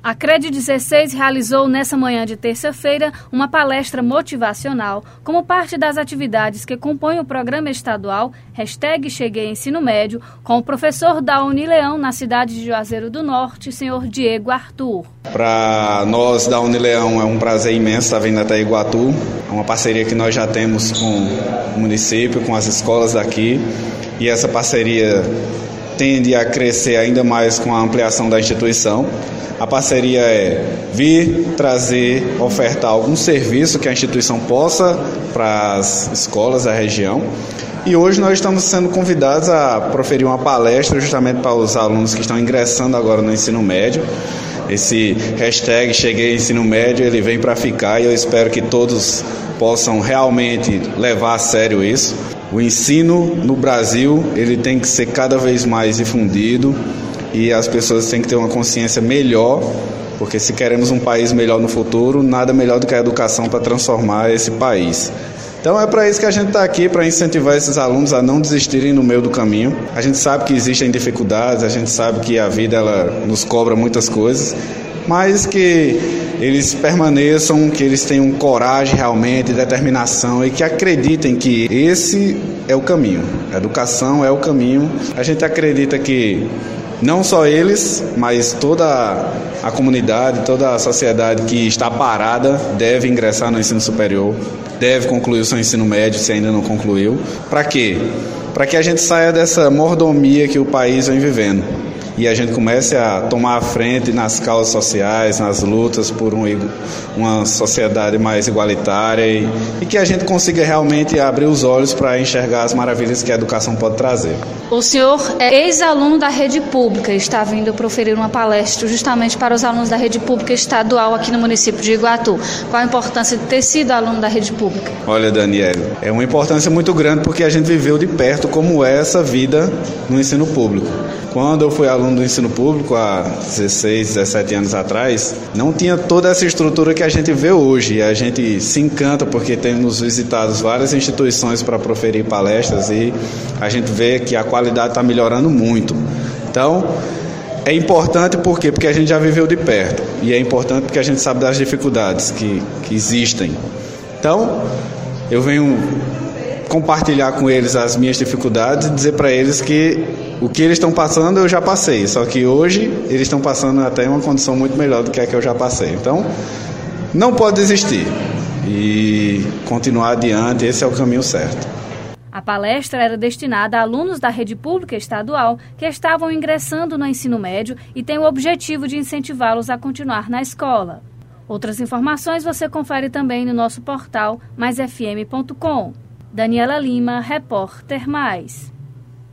A CRED 16 realizou nessa manhã de terça-feira uma palestra motivacional como parte das atividades que compõem o programa estadual #Cheguei Ensino Médio com o professor da Unileão na cidade de Juazeiro do Norte, senhor Diego Arthur. Para nós da Unileão é um prazer imenso estar vindo até Iguatu. É uma parceria que nós já temos com o município, com as escolas daqui, e essa parceria tende a crescer ainda mais com a ampliação da instituição. A parceria é vir, trazer, ofertar algum serviço que a instituição possa para as escolas da região. E hoje nós estamos sendo convidados a proferir uma palestra justamente para os alunos que estão ingressando agora no ensino médio. Esse #Cheguei Ensino Médio, ele vem para ficar e eu espero que todos possam realmente levar a sério isso. O ensino no Brasil, ele tem que ser cada vez mais difundido e as pessoas têm que ter uma consciência melhor, porque se queremos um país melhor no futuro, nada melhor do que a educação para transformar esse país. Então é para isso que a gente está aqui, para incentivar esses alunos a não desistirem no meio do caminho. A gente sabe que existem dificuldades, a gente sabe que a vida ela nos cobra muitas coisas, mas que eles permaneçam, que eles tenham coragem realmente, determinação e que acreditem que esse é o caminho. A educação é o caminho. A gente acredita que não só eles, mas toda a comunidade, toda a sociedade que está parada deve ingressar no ensino superior, deve concluir o seu ensino médio se ainda não concluiu. Para quê? Para que a gente saia dessa mordomia que o país vem vivendo e a gente comece a tomar a frente nas causas sociais, nas lutas por uma sociedade mais igualitária e que a gente consiga realmente abrir os olhos para enxergar as maravilhas que a educação pode trazer. O senhor é ex-aluno da rede pública e está vindo proferir uma palestra justamente para os alunos da rede pública estadual aqui no município de Iguatu. Qual a importância de ter sido aluno da rede pública? Olha, Daniela, é uma importância muito grande porque a gente viveu de perto como é essa vida no ensino público. Quando eu fui aluno do ensino público, há 16, 17 anos atrás, não tinha toda essa estrutura que a gente vê hoje. E a gente se encanta porque temos visitado várias instituições para proferir palestras e a gente vê que a qualidade está melhorando muito. Então, é importante por quê? Porque a gente já viveu de perto. E é importante porque a gente sabe das dificuldades que existem. Então, eu venho compartilhar com eles as minhas dificuldades e dizer para eles que o que eles estão passando eu já passei, só que hoje eles estão passando até uma condição muito melhor do que a que eu já passei. Então, não pode desistir e continuar adiante, esse é o caminho certo. A palestra era destinada a alunos da rede pública estadual que estavam ingressando no ensino médio e tem o objetivo de incentivá-los a continuar na escola. Outras informações você confere também no nosso portal maisfm.com. Daniela Lima, repórter Mais.